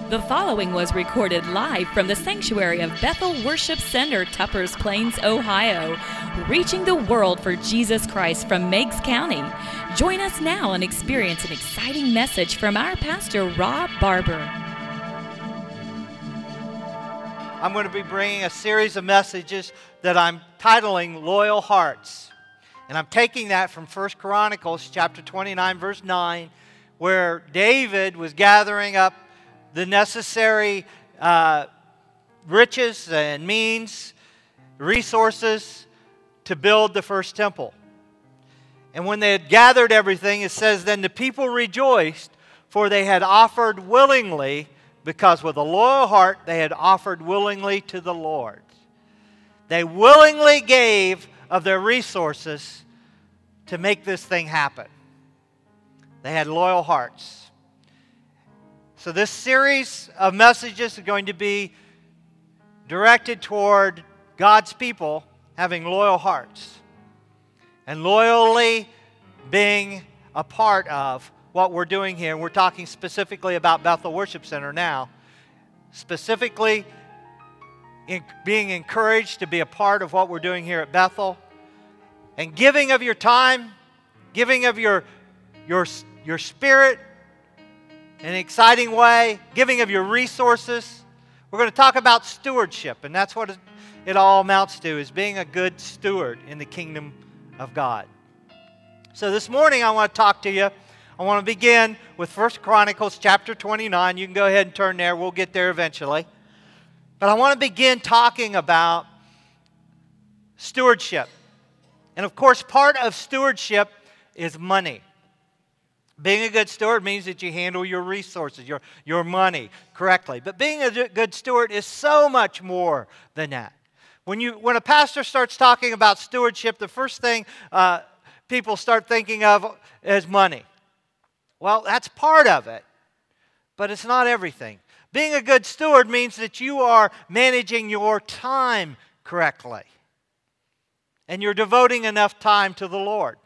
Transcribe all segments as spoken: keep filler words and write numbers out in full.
The following was recorded live from the sanctuary of Bethel Worship Center, Tuppers Plains, Ohio, reaching the world for Jesus Christ from Meigs County. Join us now and experience an exciting message from our pastor, Rob Barber. I'm going to be bringing a series of messages that I'm titling Loyal Hearts. And I'm taking that from First Chronicles chapter twenty-nine, verse nine, where David was gathering up the necessary uh, riches and means, resources to build the first temple. And when they had gathered everything, it says, then the people rejoiced, for they had offered willingly, because with a loyal heart they had offered willingly to the Lord. They willingly gave of their resources to make this thing happen. They had loyal hearts. So this series of messages is going to be directed toward God's people having loyal hearts and loyally being a part of what we're doing here. We're talking specifically about Bethel Worship Center now. Specifically in being encouraged to be a part of what we're doing here at Bethel and giving of your time, giving of your, your, your spirit, in an exciting way, giving of your resources. We're going to talk about stewardship, and that's what it all amounts to, is being a good steward in the kingdom of God. So this morning I want to talk to you. I want to begin with First Chronicles chapter twenty-nine. You can go ahead and turn there. We'll get there eventually. But I want to begin talking about stewardship. And of course, part of stewardship is money. Being a good steward means that you handle your resources, your, your money correctly. But being a good steward is so much more than that. When you when a pastor starts talking about stewardship, the first thing uh, people start thinking of is money. Well, that's part of it, but it's not everything. Being a good steward means that you are managing your time correctly, and you're devoting enough time to the Lord.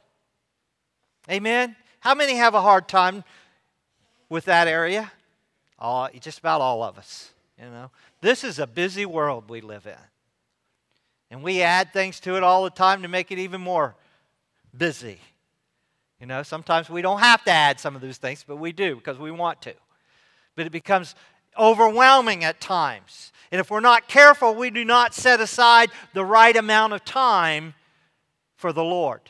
Amen? How many have a hard time with that area? Oh, just about all of us, you know. This is a busy world we live in. And we add things to it all the time to make it even more busy. You know, sometimes we don't have to add some of those things, but we do because we want to. But it becomes overwhelming at times. And if we're not careful, we do not set aside the right amount of time for the Lord.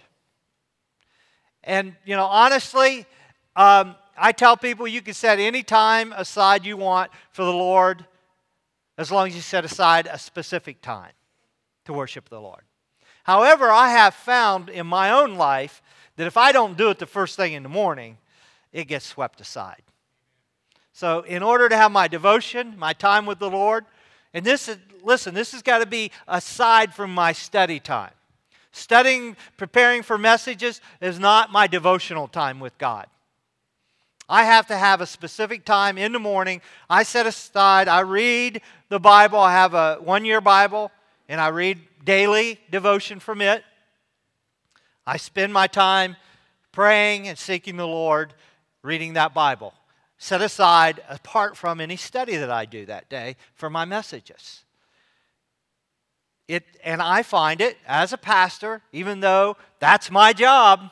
And, you know, honestly, um, I tell people you can set any time aside you want for the Lord as long as you set aside a specific time to worship the Lord. However, I have found in my own life that if I don't do it the first thing in the morning, it gets swept aside. So in order to have my devotion, my time with the Lord, and this is, listen, this has got to be aside from my study time. Studying, preparing for messages is not my devotional time with God. I have to have a specific time in the morning. I set aside, I read the Bible. I have a one-year Bible, and I read daily devotion from it. I spend my time praying and seeking the Lord, reading that Bible. Set aside, apart from any study that I do that day, for my messages. It, and I find it, as a pastor, even though that's my job,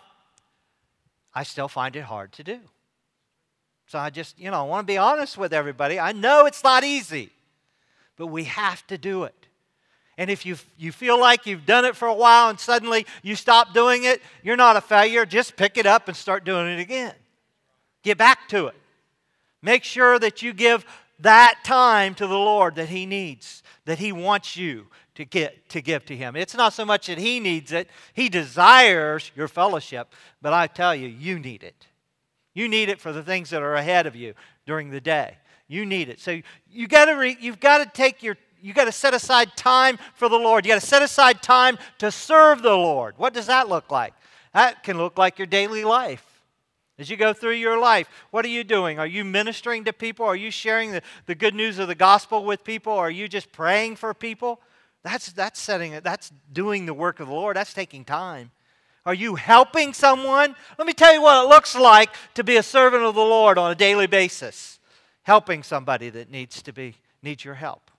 I still find it hard to do. So I just, you know, I want to be honest with everybody. I know it's not easy, but we have to do it. And if you, you feel like you've done it for a while and suddenly you stop doing it, you're not a failure. Just pick it up and start doing it again. Get back to it. Make sure that you give that time to the Lord that He needs, that He wants you to get to give to Him. It's not so much that He needs it. He desires your fellowship, but I tell you, you need it. You need it for the things that are ahead of you during the day. You need it. So you got to re, you've got to take your you got to set aside time for the Lord. You got to set aside time to serve the Lord. What does that look like? That can look like your daily life. As you go through your life, what are you doing? Are you ministering to people? Are you sharing the, the good news of the gospel with people? Are you just praying for people? That's, that's setting it. That's doing the work of the Lord. That's taking time. Are you helping someone? Let me tell you what it looks like to be a servant of the Lord on a daily basis. helping somebody that needs to be needs your help.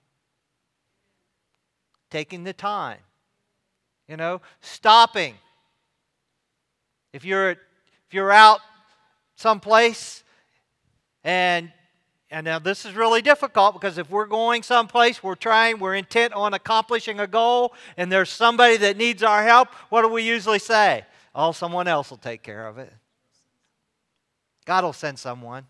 Taking the time. You know, stopping. If you're if you're out someplace and and now this is really difficult because if we're going someplace, we're trying, we're intent on accomplishing a goal, and there's somebody that needs our help, what do we usually say? Oh, someone else will take care of it. God will send someone.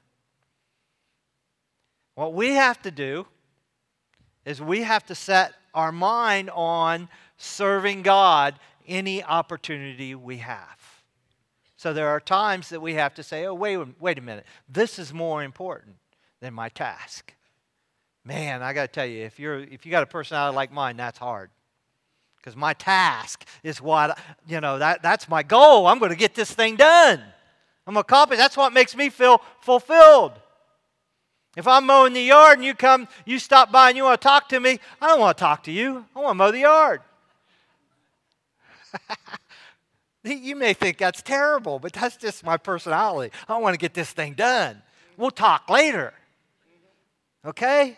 What we have to do is we have to set our mind on serving God any opportunity we have. So there are times that we have to say, oh, wait, wait a minute. This is more important than my task. Man, I got to tell you, if you're if you got a personality like mine, that's hard. Because my task is what, you know, that, that's my goal. I'm going to get this thing done. I'm going to accomplish. That's what makes me feel fulfilled. If I'm mowing the yard and you come, you stop by and you want to talk to me, I don't want to talk to you. I want to mow the yard. You may think that's terrible, but that's just my personality. I want to get this thing done. We'll talk later. Okay?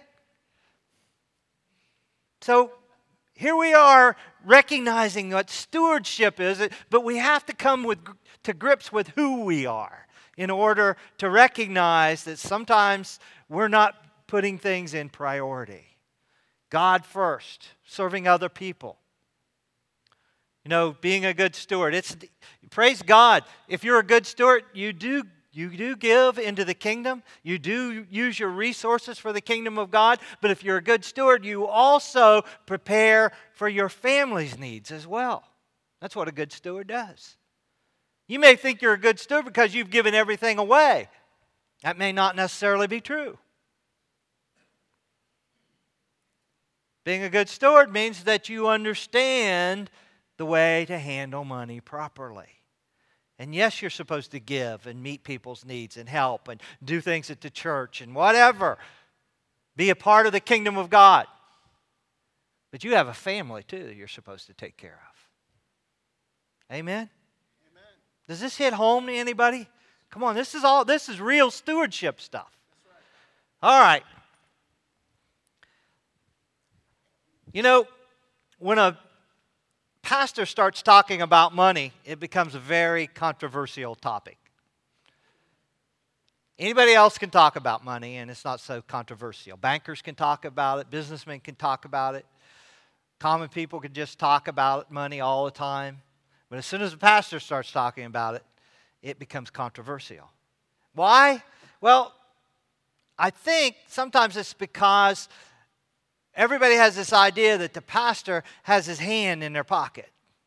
So here we are recognizing what stewardship is, but we have to come with, to grips with who we are in order to recognize that sometimes we're not putting things in priority. God first, serving other people. You know, being a good steward. It's praise God. If you're a good steward, you do You do give into the kingdom. You do use your resources for the kingdom of God. But if you're a good steward, you also prepare for your family's needs as well. That's what a good steward does. You may think you're a good steward because you've given everything away. That may not necessarily be true. Being a good steward means that you understand the way to handle money properly. And yes, you're supposed to give and meet people's needs and help and do things at the church and whatever. Be a part of the kingdom of God. But you have a family too that you're supposed to take care of. Amen? Amen. Does this hit home to anybody? Come on, this is all this is real stewardship stuff. That's right. All right. You know, when a pastor starts talking about money, it becomes a very controversial topic. Anybody else can talk about money, and it's not so controversial. Bankers can talk about it. Businessmen can talk about it. Common people can just talk about money all the time. But as soon as the pastor starts talking about it, it becomes controversial. Why? Well, I think sometimes it's because everybody has this idea that the pastor has his hand in their pocket.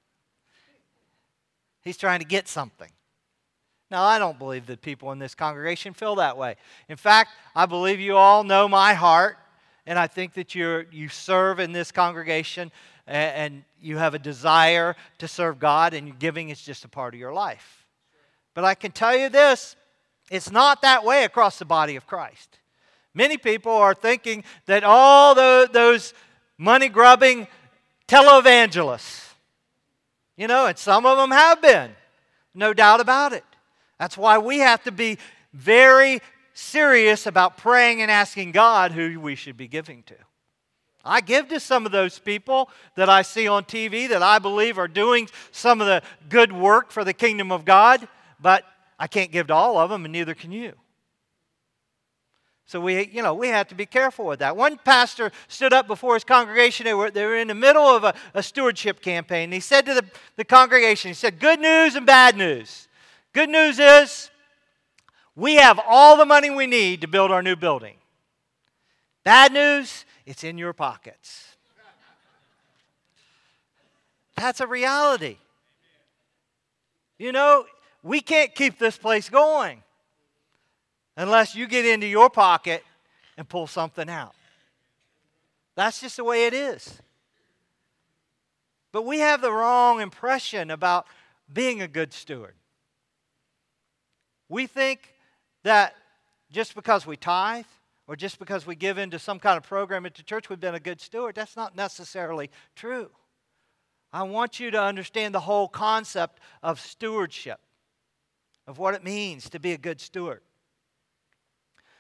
He's trying to get something. Now, I don't believe that people in this congregation feel that way. In fact, I believe you all know my heart, and I think that you're, you serve in this congregation, and, and you have a desire to serve God, and giving is just a part of your life. But I can tell you this, it's not that way across the body of Christ. Many people are thinking that all the, those money-grubbing televangelists, you know, and some of them have been, no doubt about it. That's why we have to be very serious about praying and asking God who we should be giving to. I give to some of those people that I see on T V that I believe are doing some of the good work for the kingdom of God, but I can't give to all of them, and neither can you. So we, you know, we have to be careful with that. One pastor stood up before his congregation. They were, they were in the middle of a, a stewardship campaign. And he said to the, the congregation, he said, good news and bad news. Good news is we have all the money we need to build our new building. Bad news, it's in your pockets. That's a reality. You know, we can't keep this place going unless you get into your pocket and pull something out. That's just the way it is. But we have the wrong impression about being a good steward. We think that just because we tithe or just because we give into some kind of program at the church, we've been a good steward. That's not necessarily true. I want you to understand the whole concept of stewardship, of what it means to be a good steward.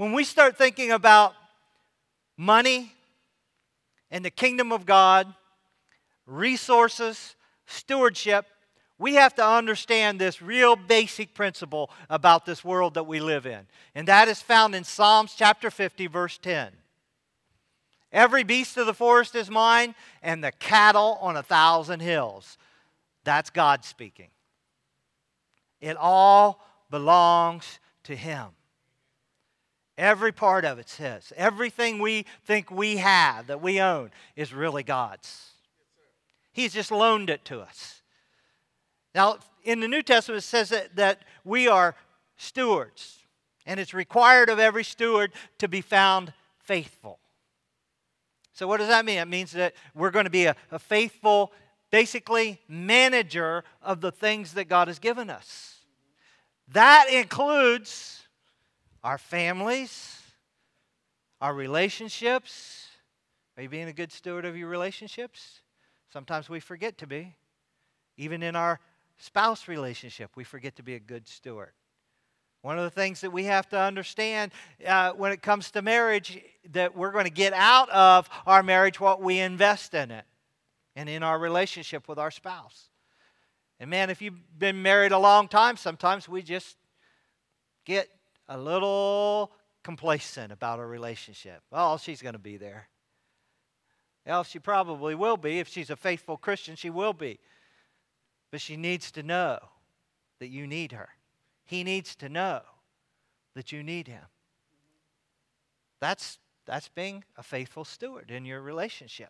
When we start thinking about money and the kingdom of God, resources, stewardship, we have to understand this real basic principle about this world that we live in. And that is found in Psalms chapter fifty, verse ten. Every beast of the forest is mine, and the cattle on a thousand hills. That's God speaking. It all belongs to Him. Every part of it's His. Everything we think we have, that we own, is really God's. He's just loaned it to us. Now, in the New Testament, it says that, that we are stewards. And it's required of every steward to be found faithful. So what does that mean? It means that we're going to be a, a faithful, basically, manager of the things that God has given us. That includes our families, our relationships. Are you being a good steward of your relationships? Sometimes we forget to be. Even in our spouse relationship, we forget to be a good steward. One of the things that we have to understand uh, when it comes to marriage, that we're going to get out of our marriage what we invest in it and in our relationship with our spouse. And man, if you've been married a long time, sometimes we just get a little complacent about our relationship. Oh, she's going to be there. Well, she probably will be. If she's a faithful Christian, she will be. But she needs to know that you need her. He needs to know that you need him. That's, that's being a faithful steward in your relationship.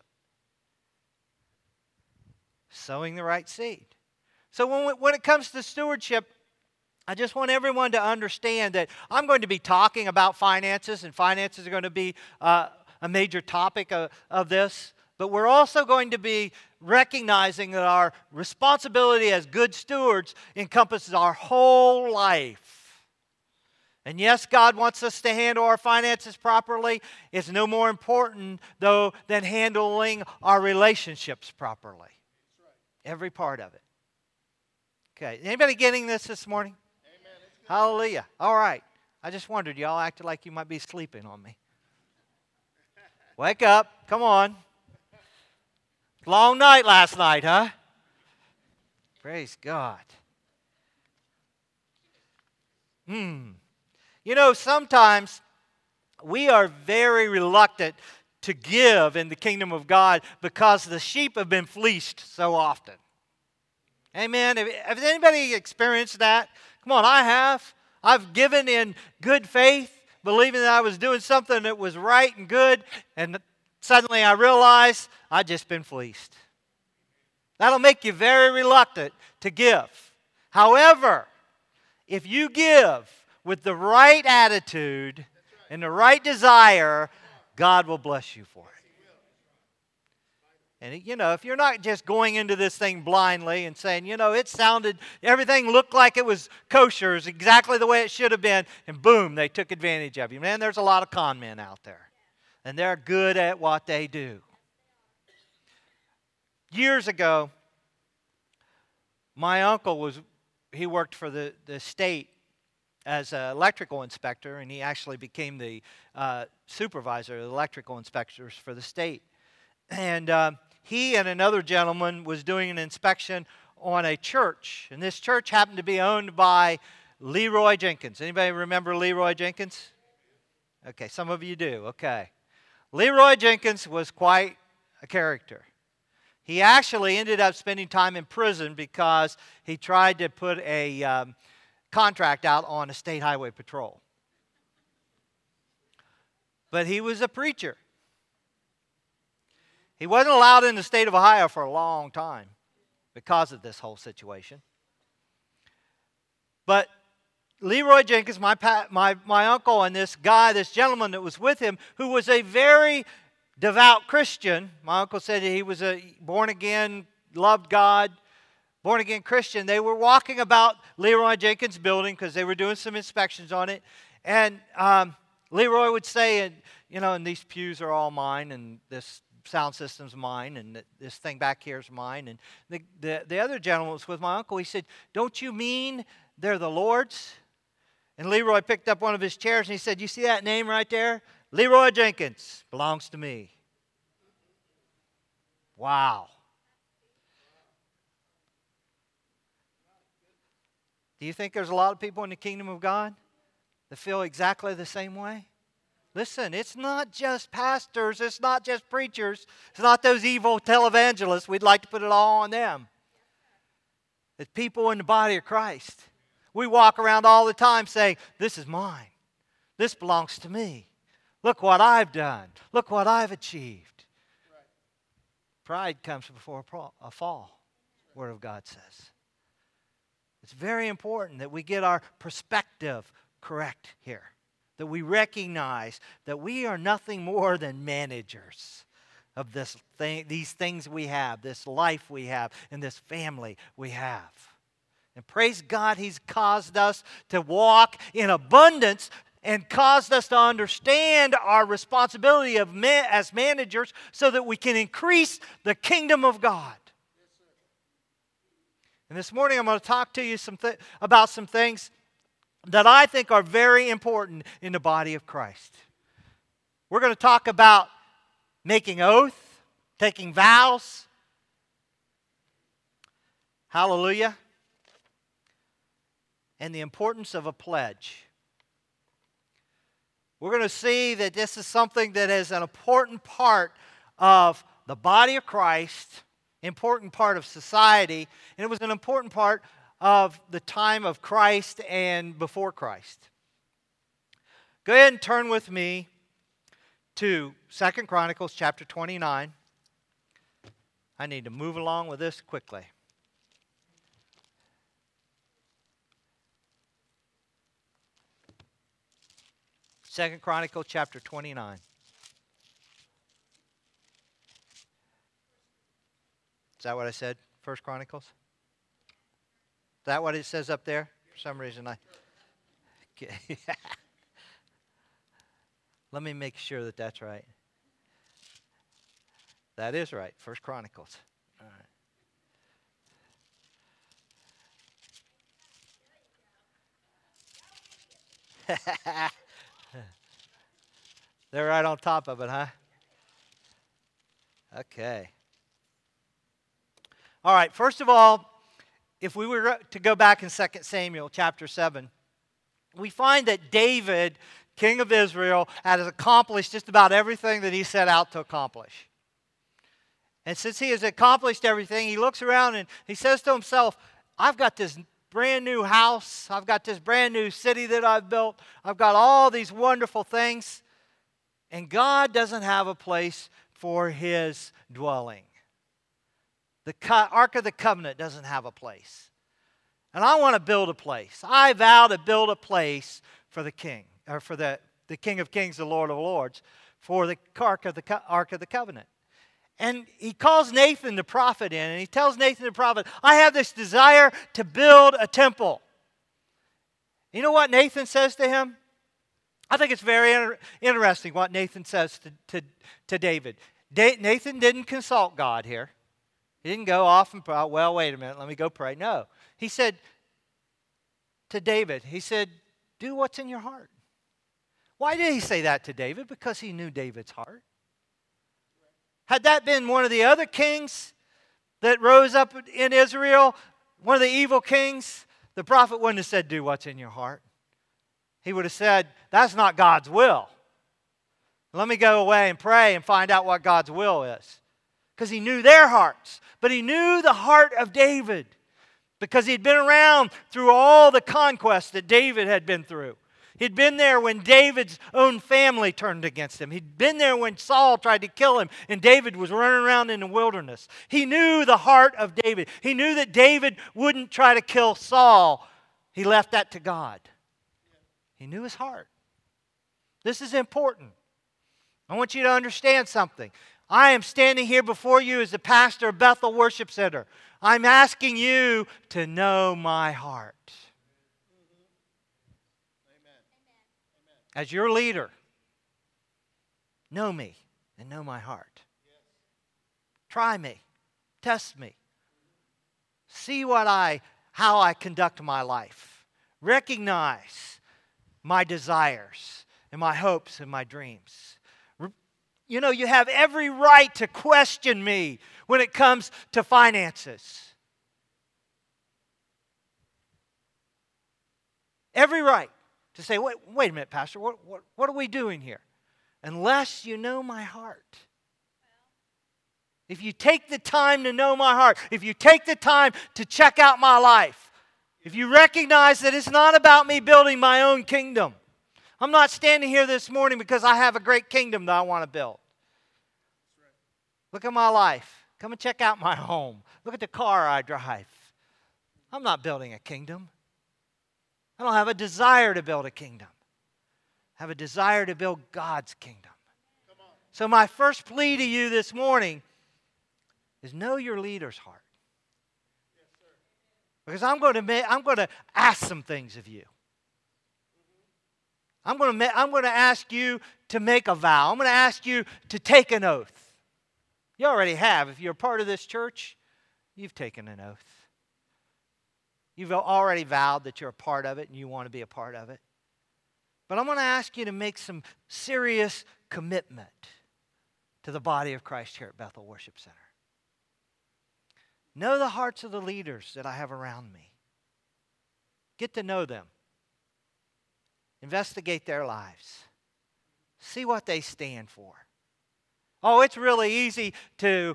Sowing the right seed. So when, we, when it comes to stewardship, I just want everyone to understand that I'm going to be talking about finances, and finances are going to be uh, a major topic of, of this. But we're also going to be recognizing that our responsibility as good stewards encompasses our whole life. And yes, God wants us to handle our finances properly. It's no more important, though, than handling our relationships properly. Every part of it. Okay, anybody getting this this morning? Amen. Hallelujah. All right. I just wondered, y'all acted like you might be sleeping on me. Wake up. Come on. Long night last night, huh? Praise God. Hmm. You know, sometimes we are very reluctant to give in the kingdom of God because the sheep have been fleeced so often. Amen. Has anybody experienced that? Come on, I have. I've given in good faith, believing that I was doing something that was right and good, and suddenly I realized I'd just been fleeced. That'll make you very reluctant to give. However, if you give with the right attitude and the right desire, God will bless you for it. And, you know, if you're not just going into this thing blindly and saying, you know, it sounded, everything looked like it was kosher, it's exactly the way it should have been, and boom, they took advantage of you. Man, there's a lot of con men out there. And they're good at what they do. Years ago, my uncle was, he worked for the, the state as an electrical inspector, and he actually became the uh, supervisor of the electrical inspectors for the state. And uh, he and another gentleman was doing an inspection on a church. And this church happened to be owned by Leroy Jenkins. Anybody remember Leroy Jenkins? Okay, some of you do. Okay. Leroy Jenkins was quite a character. He actually ended up spending time in prison because he tried to put a um, contract out on a state highway patrol. But he was a preacher. He wasn't allowed in the state of Ohio for a long time because of this whole situation. But Leroy Jenkins, my, my, my uncle, and this guy, this gentleman that was with him, who was a very devout Christian. My uncle said he was a born-again, loved God, born-again Christian. They were walking about Leroy Jenkins' building because they were doing some inspections on it. And um, Leroy would say, you know, and these pews are all mine, and this sound system's mine, and this thing back here is mine. And the, the, the other gentleman was with my uncle. He said, don't you mean they're the Lord's? And Leroy picked up one of his chairs and he said, "You see that name right there? Leroy Jenkins belongs to me." Wow. Do you think there's a lot of people in the kingdom of God that feel exactly the same way? Listen, it's not just pastors, it's not just preachers, it's not those evil televangelists. We'd like to put it all on them. It's people in the body of Christ. We walk around all the time saying, "This is mine. This belongs to me. Look what I've done. Look what I've achieved." Right. Pride comes before a fall, the Word of God says. It's very important that we get our perspective correct here, that we recognize that we are nothing more than managers of this thing, these things we have, this life we have, and this family we have. And praise God, He's caused us to walk in abundance and caused us to understand our responsibility of man, as managers so that we can increase the kingdom of God. And this morning I'm going to talk to you some th- about some things that I think are very important in the body of Christ. We're going to talk about making oath, taking vows. Hallelujah. And the importance of a pledge. We're going to see that this is something that is an important part of the body of Christ, important part of society, and it was an important part of the time of Christ and before Christ. Go ahead and turn with me to Second Chronicles chapter twenty-nine. I need to move along with this quickly. Second Chronicles chapter twenty-nine. Is that what I said? First Chronicles? Is that what it says up there? For some reason I... Okay. Let me make sure that that's right. That is right. First Chronicles. All right. They're right on top of it, huh? Okay. All right, first of all, if we were to go back in Second Samuel chapter seven, we find that David, king of Israel, has accomplished just about everything that he set out to accomplish. And since he has accomplished everything, he looks around and he says to himself, "I've got this brand new house. I've got this brand new city that I've built. I've got all these wonderful things. And God doesn't have a place for His dwelling. The Ark of the Covenant doesn't have a place. And I want to build a place. I vow to build a place for the King, or for the, the King of Kings, the Lord of Lords, for the Ark of the, Ark of the Covenant." And he calls Nathan the prophet in, and he tells Nathan the prophet, "I have this desire to build a temple." You know what Nathan says to him? I think it's very inter- interesting what Nathan says to, to, to David. Da- Nathan didn't consult God here. He didn't go off and pray, "Well, wait a minute, let me go pray." No. He said to David, he said, "Do what's in your heart." Why did he say that to David? Because he knew David's heart. Had that been one of the other kings that rose up in Israel, one of the evil kings, the prophet wouldn't have said, "Do what's in your heart." He would have said, "That's not God's will. Let me go away and pray and find out what God's will is." Because he knew their hearts. But he knew the heart of David. Because he'd been around through all the conquests that David had been through. He'd been there when David's own family turned against him. He'd been there when Saul tried to kill him and David was running around in the wilderness. He knew the heart of David. He knew that David wouldn't try to kill Saul. He left that to God. He knew his heart. This is important. I want you to understand something. I am standing here before you as the pastor of Bethel Worship Center. I'm asking you to know my heart. As your leader, know me and know my heart. Try me. Test me. See what I, how I conduct my life. Recognize my desires and my hopes and my dreams. You know, you have every right to question me when it comes to finances. Every right to say, wait, wait a minute, Pastor, what, what, what are we doing here? Unless you know my heart. If you take the time to know my heart, if you take the time to check out my life, if you recognize that it's not about me building my own kingdom. I'm not standing here this morning because I have a great kingdom that I want to build. Look at my life. Come and check out my home. Look at the car I drive. I'm not building a kingdom. I don't have a desire to build a kingdom. I have a desire to build God's kingdom. So my first plea to you this morning is know your leader's heart. Because I'm going to make, I'm going to ask some things of you. I'm going to I'm going to ask you to make a vow. I'm going to ask you to take an oath. You already have. If you're a part of this church, you've taken an oath. You've already vowed that you're a part of it and you want to be a part of it. But I'm going to ask you to make some serious commitment to the body of Christ here at Bethel Worship Center. Know the hearts of the leaders that I have around me. Get to know them. Investigate their lives. See what they stand for. Oh, it's really easy to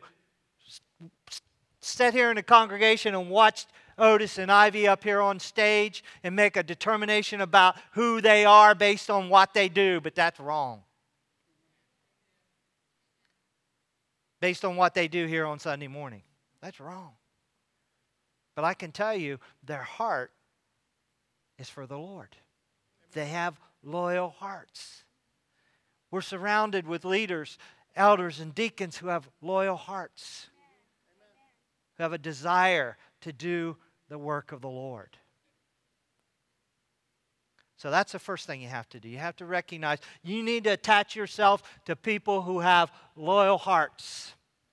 sit here in the congregation and watch Otis and Ivy up here on stage and make a determination about who they are based on what they do, but that's wrong. Based on what they do here on Sunday morning. That's wrong. But I can tell you, their heart is for the Lord. They have loyal hearts. We're surrounded with leaders, elders, and deacons who have loyal hearts, who have a desire to do the work of the Lord. So that's the first thing you have to do. You have to recognize you need to attach yourself to people who have loyal hearts.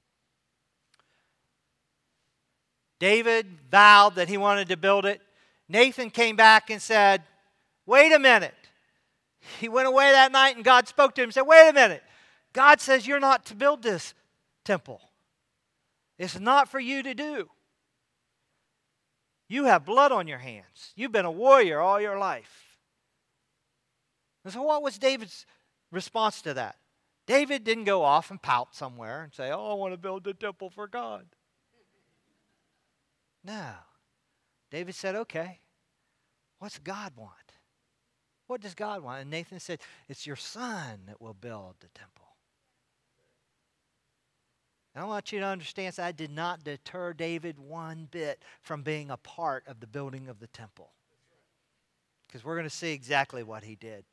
David vowed that he wanted to build it. Nathan came back and said, wait a minute. He went away that night and God spoke to him and said, wait a minute. God says you're not to build this temple. It's not for you to do. You have blood on your hands. You've been a warrior all your life. And so what was David's response to that? David didn't go off and pout somewhere and say, oh, I want to build the temple for God. No. David said, okay, what's God want? What does God want? And Nathan said, it's your son that will build the temple. And I want you to understand that did not deter David one bit from being a part of the building of the temple. Because we're going to see exactly what he did.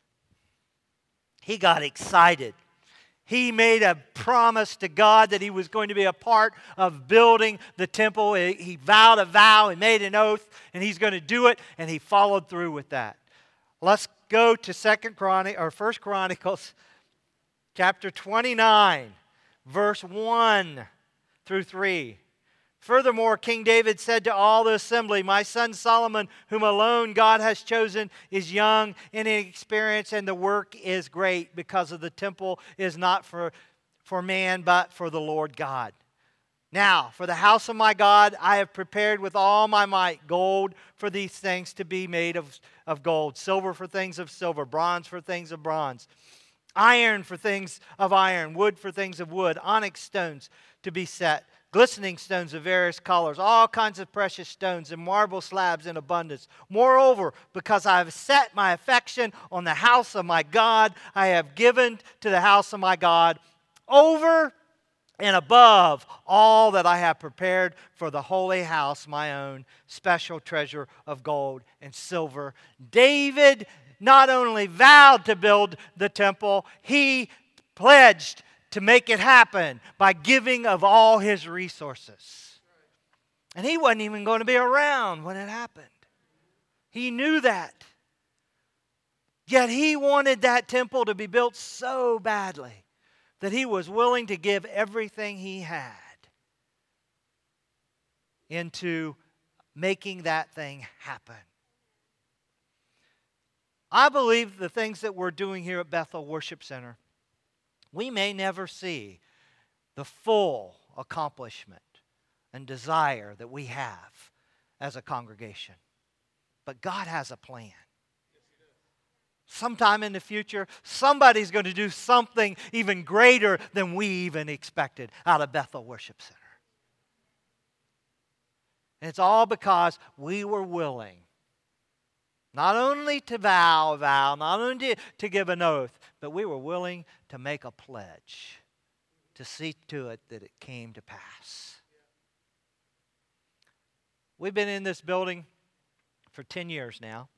He got excited. He made a promise to God that he was going to be a part of building the temple. He vowed a vow, he made an oath, and he's going to do it, and he followed through with that. Let's go to Second Chronicles or First Chronicles chapter twenty-nine, verse one through three. Furthermore, King David said to all the assembly, my son Solomon, whom alone God has chosen, is young and inexperienced, and the work is great, because of the temple is not for, for man, but for the Lord God. Now, for the house of my God, I have prepared with all my might gold for these things to be made of, of gold, silver for things of silver, bronze for things of bronze, iron for things of iron, wood for things of wood, onyx stones to be set, glistening stones of various colors, all kinds of precious stones, and marble slabs in abundance. Moreover, because I have set my affection on the house of my God, I have given to the house of my God over and above all that I have prepared for the holy house, my own special treasure of gold and silver. David not only vowed to build the temple, he pledged to make it happen by giving of all his resources. And he wasn't even going to be around when it happened. He knew that. Yet he wanted that temple to be built so badly that he was willing to give everything he had into making that thing happen. I believe the things that we're doing here at Bethel Worship Center, we may never see the full accomplishment and desire that we have as a congregation. But God has a plan. Sometime in the future, somebody's going to do something even greater than we even expected out of Bethel Worship Center. And it's all because we were willing not only to vow a vow, not only to, to give an oath, but we were willing to make a pledge to see to it that it came to pass. We've been in this building for ten years now.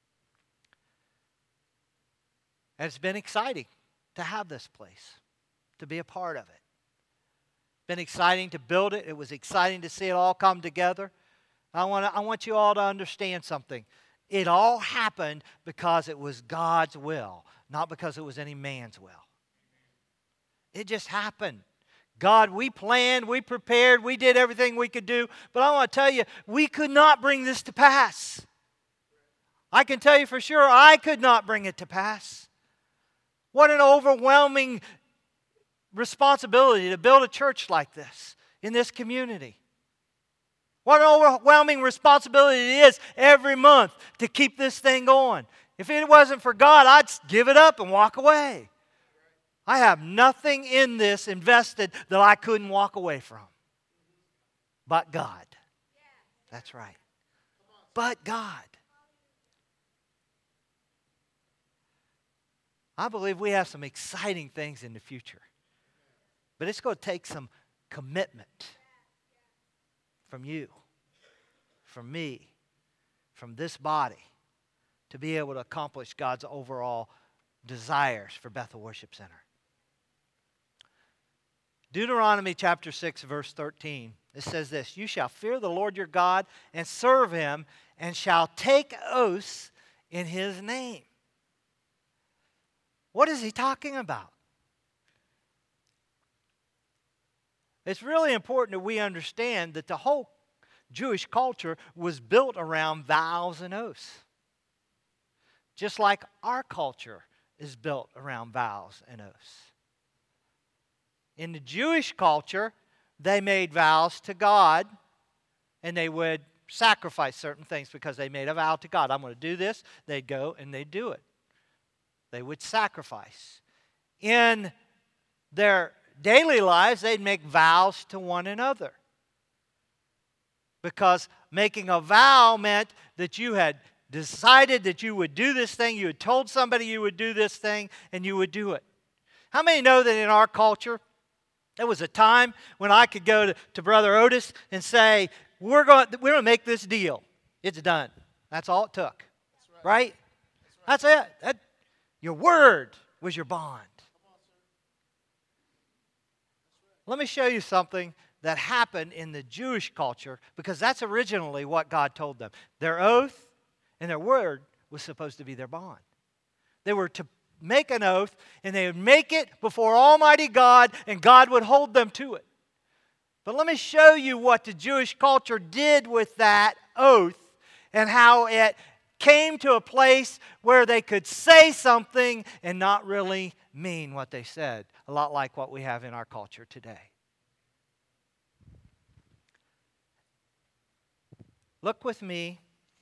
And it's been exciting to have this place, to be a part of it. It's been exciting to build it. It was exciting to see it all come together. I want to, I want you all to understand something. It all happened because it was God's will, not because it was any man's will. It just happened. God, we planned, we prepared, we did everything we could do. But I want to tell you, we could not bring this to pass. I can tell you for sure, I could not bring it to pass. What an overwhelming responsibility to build a church like this in this community. What an overwhelming responsibility it is every month to keep this thing going. If it wasn't for God, I'd give it up and walk away. I have nothing in this invested that I couldn't walk away from. But God. That's right. But God. I believe we have some exciting things in the future. But it's going to take some commitment from you, from me, from this body to be able to accomplish God's overall desires for Bethel Worship Center. Deuteronomy chapter six, verse thirteen, it says this, "You shall fear the Lord your God and serve Him, and shall take oaths in His name." What is he talking about? It's really important that we understand that the whole Jewish culture was built around vows and oaths. Just like our culture is built around vows and oaths. In the Jewish culture, they made vows to God, and they would sacrifice certain things because they made a vow to God. I'm going to do this. They'd go and they'd do it. They would sacrifice. In their daily lives, they'd make vows to one another. Because making a vow meant that you had decided that you would do this thing, you had told somebody you would do this thing, and you would do it. How many know that in our culture, there was a time when I could go to, to Brother Otis and say, we're going, we're going to make this deal. It's done. That's all it took. That's right? right? That's, right. That's it. That, Your word was your bond. Let me show you something that happened in the Jewish culture, because that's originally what God told them. Their oath and their word was supposed to be their bond. They were to make an oath, and they would make it before Almighty God, and God would hold them to it. But let me show you what the Jewish culture did with that oath and how it came to a place where they could say something and not really mean what they said. A lot like what we have in our culture today. Look with me,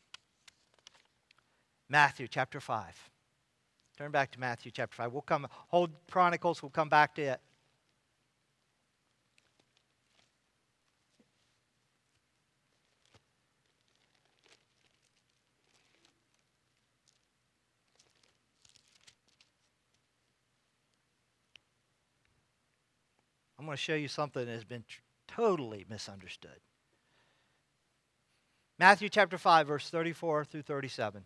Matthew chapter five. Turn back to Matthew chapter five. We'll come, hold Chronicles, we'll come back to it. I'm going to show you something that has been t- totally misunderstood. Matthew chapter five, verse thirty-four through thirty-seven.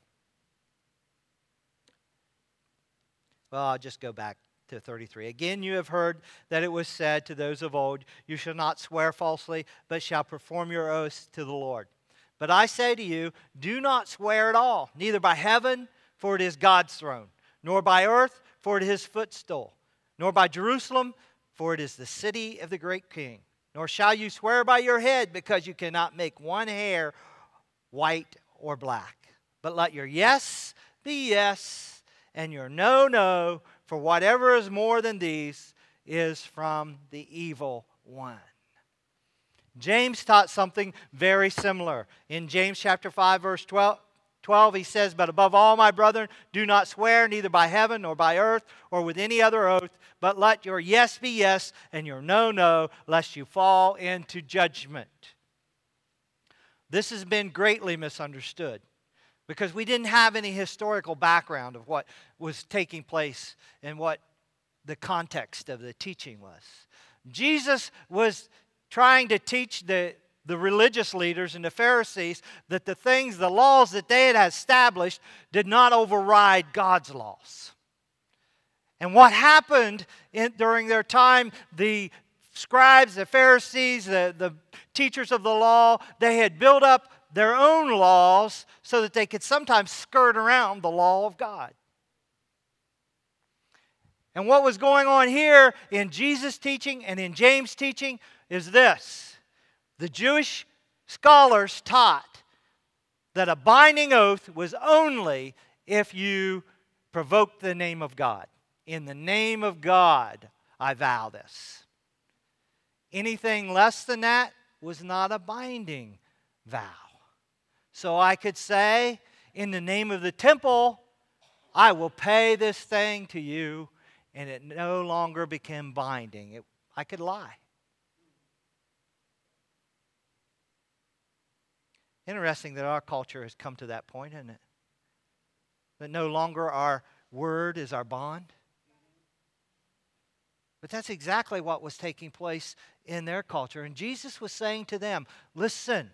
Well, I'll just go back to thirty-three. "Again, you have heard that it was said to those of old, you shall not swear falsely, but shall perform your oaths to the Lord. But I say to you, do not swear at all, neither by heaven, for it is God's throne, nor by earth, for it is His footstool, nor by Jerusalem, for it is the city of the great King. Nor shall you swear by your head, because you cannot make one hair white or black. But let your yes be yes, and your no, no, for whatever is more than these is from the evil one. James taught something very similar. In James chapter five, verse twelve, twelve, he says, "But above all, my brethren, do not swear, neither by heaven, nor by earth, or with any other oath, but let your yes be yes, and your no, no, lest you fall into judgment." This has been greatly misunderstood, because we didn't have any historical background of what was taking place and what the context of the teaching was. Jesus was trying to teach the, the religious leaders and the Pharisees that the things, the laws that they had established did not override God's laws. And what happened in, during their time, the scribes, the Pharisees, the, the teachers of the law, they had built up their own laws so that they could sometimes skirt around the law of God. And what was going on here in Jesus' teaching and in James' teaching is this. The Jewish scholars taught that a binding oath was only if you provoked the name of God. In the name of God, I vow this. Anything less than that was not a binding vow. So I could say, in the name of the temple, I will pay this thing to you, and it no longer became binding. It, I could lie. Interesting that our culture has come to that point, isn't it? That no longer our word is our bond. But that's exactly what was taking place in their culture. And Jesus was saying to them, listen,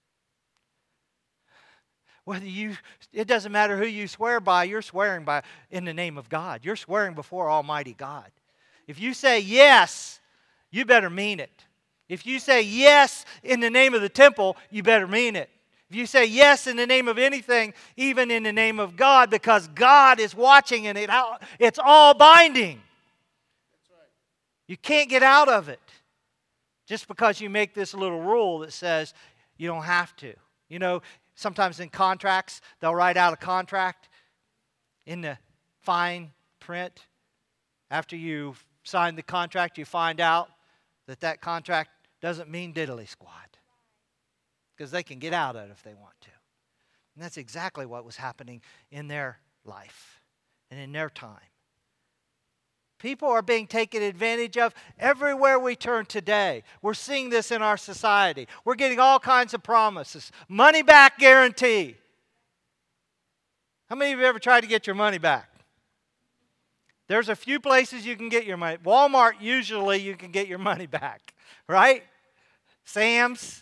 whether you, it doesn't matter who you swear by, you're swearing by in the name of God. You're swearing before Almighty God. If you say yes, you better mean it. If you say yes in the name of the temple, you better mean it. If you say yes in the name of anything, even in the name of God, because God is watching and it, it's all binding. That's right. You can't get out of it just because you make this little rule that says you don't have to. You know, sometimes in contracts, they'll write out a contract in the fine print. After you sign the contract, you find out that that contract doesn't mean diddly squat. Because they can get out of it if they want to. And that's exactly what was happening in their life and in their time. People are being taken advantage of everywhere we turn today. We're seeing this in our society. We're getting all kinds of promises. Money back guarantee. How many of you ever tried to get your money back? There's a few places you can get your money. Walmart, usually you can get your money back, right? Sam's.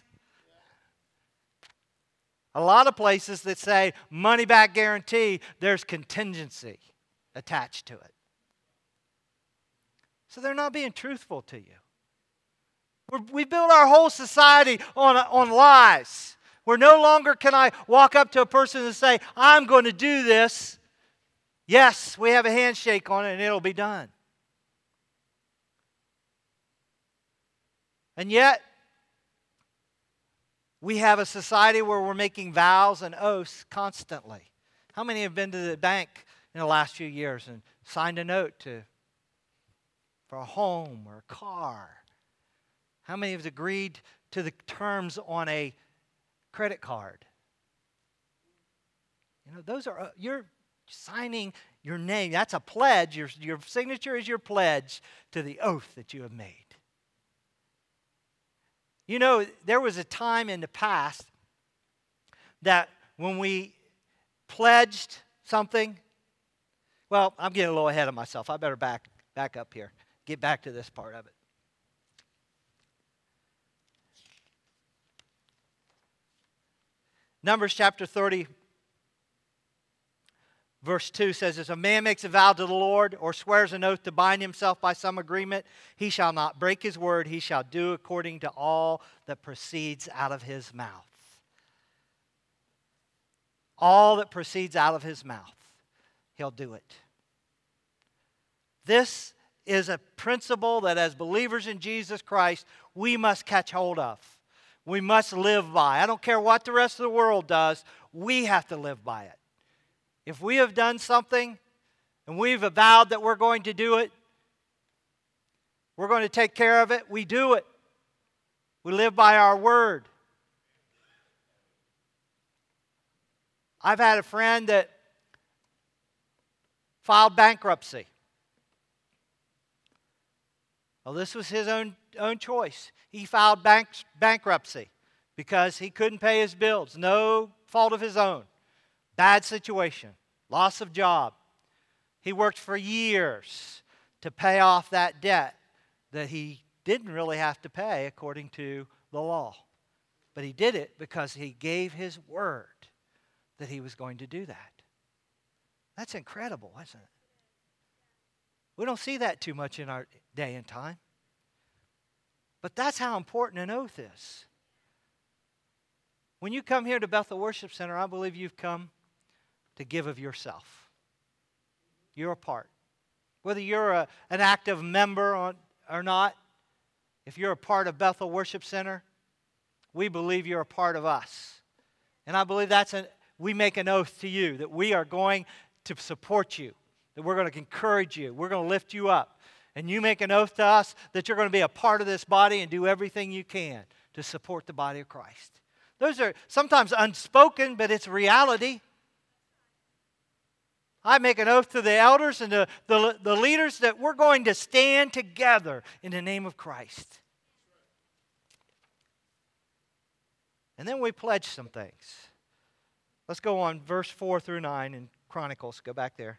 A lot of places that say money back guarantee, there's contingency attached to it. So they're not being truthful to you. We're, we build our whole society on, on lies. Where no longer can I walk up to a person and say, I'm going to do this. Yes, we have a handshake on it and it'll be done. And yet, we have a society where we're making vows and oaths constantly. How many have been to the bank in the last few years and signed a note to, for a home or a car? How many have agreed to the terms on a credit card? You know, those are, you're signing your name. That's a pledge. Your, your signature is your pledge to the oath that you have made. You know, there was a time in the past that when we pledged something, well, I'm getting a little ahead of myself. I better back, back up here, get back to this part of it. Numbers chapter thirty, verse two says, "If a man makes a vow to the Lord or swears an oath to bind himself by some agreement, he shall not break his word. He shall do according to all that proceeds out of his mouth." All that proceeds out of his mouth, he'll do it. This is a principle that as believers in Jesus Christ, we must catch hold of. We must live by. I don't care what the rest of the world does, we have to live by it. If we have done something and we've vowed that we're going to do it, we're going to take care of it, we do it. We live by our word. I've had a friend that filed bankruptcy. Well, this was his own, own choice. He filed bank, bankruptcy because he couldn't pay his bills. No fault of his own. Bad situation. Loss of job. He worked for years to pay off that debt that he didn't really have to pay according to the law. But he did it because he gave his word that he was going to do that. That's incredible, isn't it? We don't see that too much in our day and time. But that's how important an oath is. When you come here to Bethel Worship Center, I believe you've come to give of yourself. You're a part. Whether you're a, an active member on, or not, if you're a part of Bethel Worship Center, we believe you're a part of us. And I believe that's a, we make an oath to you that we are going to support you, that we're going to encourage you, we're going to lift you up. And you make an oath to us that you're going to be a part of this body and do everything you can to support the body of Christ. Those are sometimes unspoken, but it's reality. I make an oath to the elders and the, the, the leaders that we're going to stand together in the name of Christ. And then we pledge some things. Let's go on verse four through nine in Chronicles. Go back there.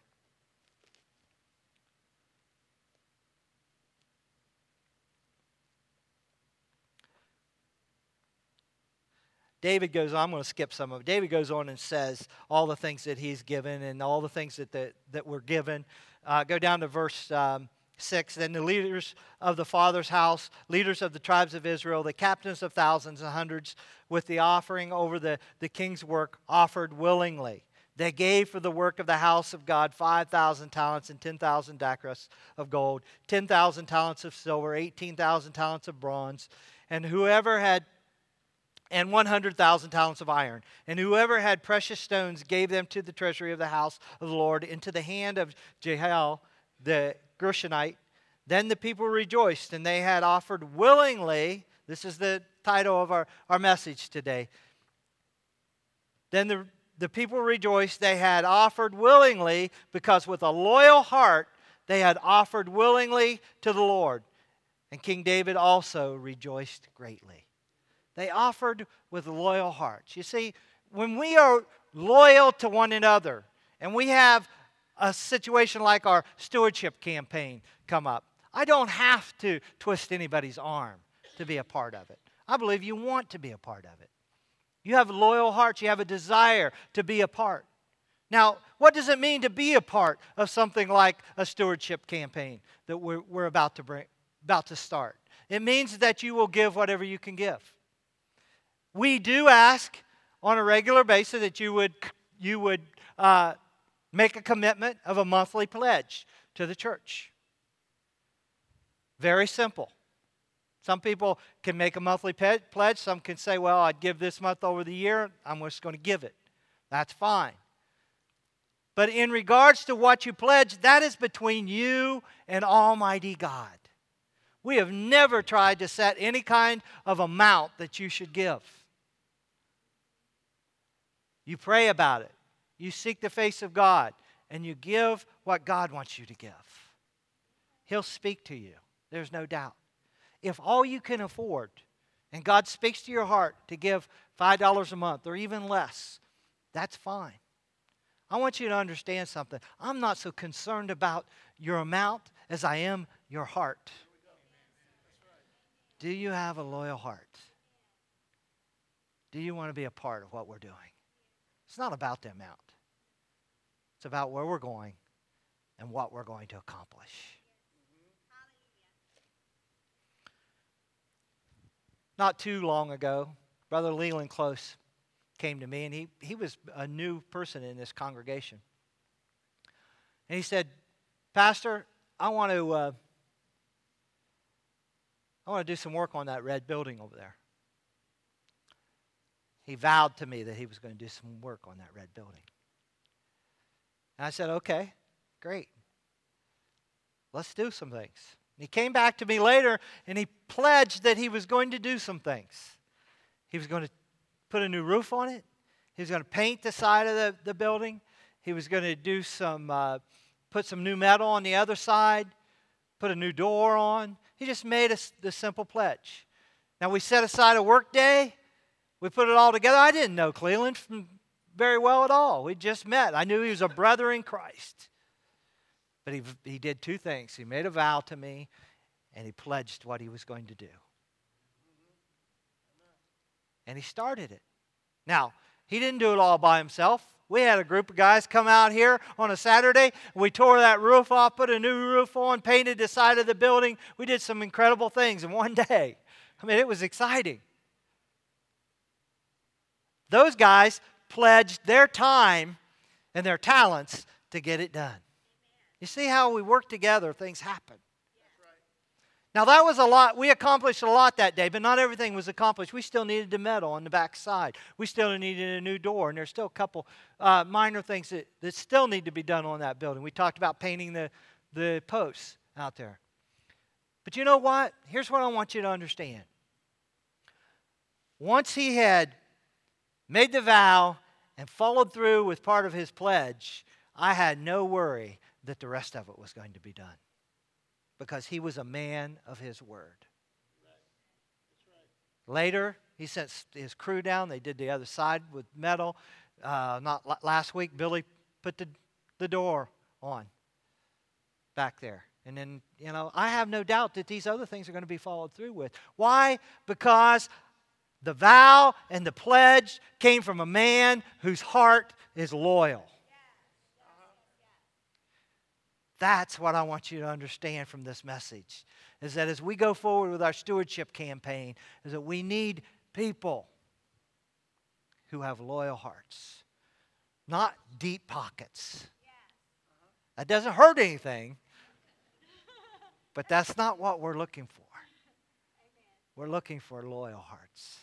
David goes on, I'm going to skip some of it. David goes on and says all the things that he's given and all the things that, that, that were given. Uh, go down to verse um, six. Then the leaders of the father's house, leaders of the tribes of Israel, the captains of thousands and hundreds, with the offering over the, the king's work, offered willingly. They gave for the work of the house of God five thousand talents and ten thousand drachmas of gold, ten thousand talents of silver, eighteen thousand talents of bronze, and whoever had and one hundred thousand talents of iron. And whoever had precious stones gave them to the treasury of the house of the Lord, into the hand of Jehiel the Gershonite. Then the people rejoiced, and they had offered willingly. This is the title of our, our message today. Then the, the people rejoiced, they had offered willingly, because with a loyal heart they had offered willingly to the Lord. And King David also rejoiced greatly. They offered with loyal hearts. You see, when we are loyal to one another, and we have a situation like our stewardship campaign come up, I don't have to twist anybody's arm to be a part of it. I believe you want to be a part of it. You have loyal hearts. You have a desire to be a part. Now, what does it mean to be a part of something like a stewardship campaign that we're, we're about to bring, about to start? It means that you will give whatever you can give. We do ask on a regular basis that you would, you would uh, make a commitment of a monthly pledge to the church. Very simple. Some people can make a monthly pe- pledge. Some can say, well, I'd give this month over the year. I'm just going to give it. That's fine. But in regards to what you pledge, that is between you and Almighty God. We have never tried to set any kind of amount that you should give. You pray about it. You seek the face of God. And you give what God wants you to give. He'll speak to you. There's no doubt. If all you can afford, and God speaks to your heart to give five dollars a month or even less, that's fine. I want you to understand something. I'm not so concerned about your amount as I am your heart. Do you have a loyal heart? Do you want to be a part of what we're doing? It's not about the amount. It's about where we're going and what we're going to accomplish. Not too long ago, Brother Leland Close came to me, and he, he was a new person in this congregation. And he said, Pastor, I want to uh, I want to do some work on that red building over there. He vowed to me that he was going to do some work on that red building. And I said, okay, great. Let's do some things. And he came back to me later, and he pledged that he was going to do some things. He was going to put a new roof on it. He was going to paint the side of the, the building. He was going to do some, uh, put some new metal on the other side, put a new door on. He just made us the simple pledge. Now, we set aside a work day. We put it all together. I didn't know Cleveland from very well at all. We just met. I knew he was a brother in Christ. But he, he did two things. He made a vow to me, and he pledged what he was going to do. And he started it. Now, he didn't do it all by himself. We had a group of guys come out here on a Saturday. We tore that roof off, put a new roof on, painted the side of the building. We did some incredible things in one day. I mean, it was exciting. Those guys pledged their time and their talents to get it done. You see how we work together, things happen. Now, that was a lot. We accomplished a lot that day, but not everything was accomplished. We still needed the metal on the back side. We still needed a new door, and there's still a couple uh, minor things that, that still need to be done on that building. We talked about painting the, the posts out there. But you know what? Here's what I want you to understand. Once he had made the vow and followed through with part of his pledge, I had no worry that the rest of it was going to be done. Because he was a man of his word. Later, he sent his crew down. They did the other side with metal. Uh, not last week, Billy put the, the door on back there. And then, you know, I have no doubt that these other things are going to be followed through with. Why? Because the vow and the pledge came from a man whose heart is loyal. That's what I want you to understand from this message, is that as we go forward with our stewardship campaign, is that we need people who have loyal hearts, not deep pockets. That doesn't hurt anything, but that's not what we're looking for. We're looking for loyal hearts.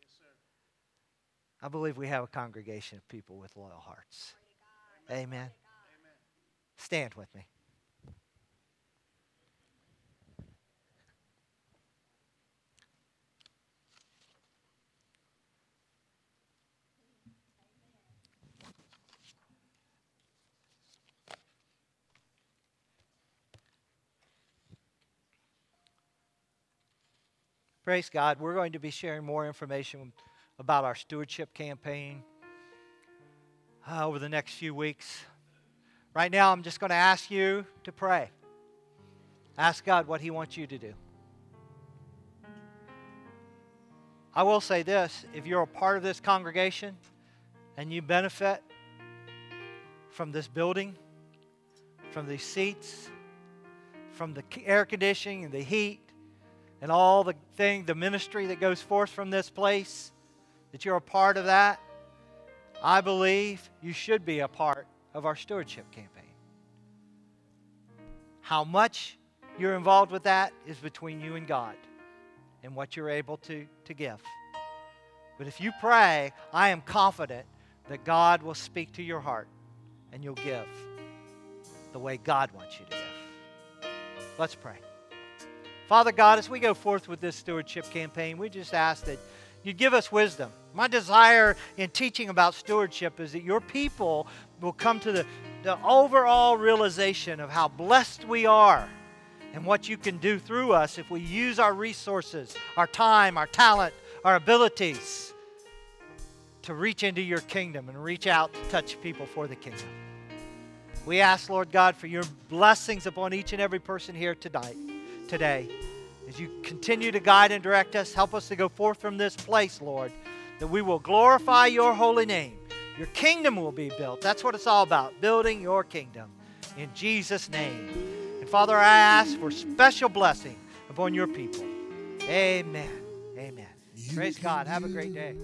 I believe we have a congregation of people with loyal hearts. Amen. Stand with me. Praise God. We're going to be sharing more information about our stewardship campaign uh, over the next few weeks. Right now, I'm just going to ask you to pray. Ask God what He wants you to do. I will say this, if you're a part of this congregation and you benefit from this building, from these seats, from the air conditioning and the heat, and all the thing, the ministry that goes forth from this place, that you're a part of that, I believe you should be a part of our stewardship campaign. How much you're involved with that is between you and God and what you're able to, to give. But if you pray, I am confident that God will speak to your heart and you'll give the way God wants you to give. Let's pray. Father God, as we go forth with this stewardship campaign, we just ask that you give us wisdom. My desire in teaching about stewardship is that your people will come to the, the overall realization of how blessed we are and what you can do through us if we use our resources, our time, our talent, our abilities to reach into your kingdom and reach out to touch people for the kingdom. We ask, Lord God, for your blessings upon each and every person here tonight. Today, as you continue to guide and direct us, help us to go forth from this place, Lord, that we will glorify your holy name. Your kingdom will be built. That's what it's all about, building your kingdom. In Jesus' name. And Father, I ask for special blessing upon your people. Amen. Amen. Praise God. Have a great day.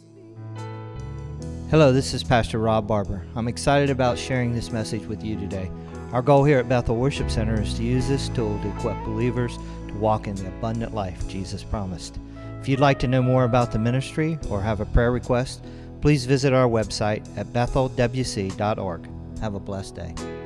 Hello, this is Pastor Rob Barber. I'm excited about sharing this message with you today. Our goal here at Bethel Worship Center is to use this tool to equip believers to walk in the abundant life Jesus promised. If you'd like to know more about the ministry or have a prayer request, please visit our website at bethel w c dot org. Have a blessed day.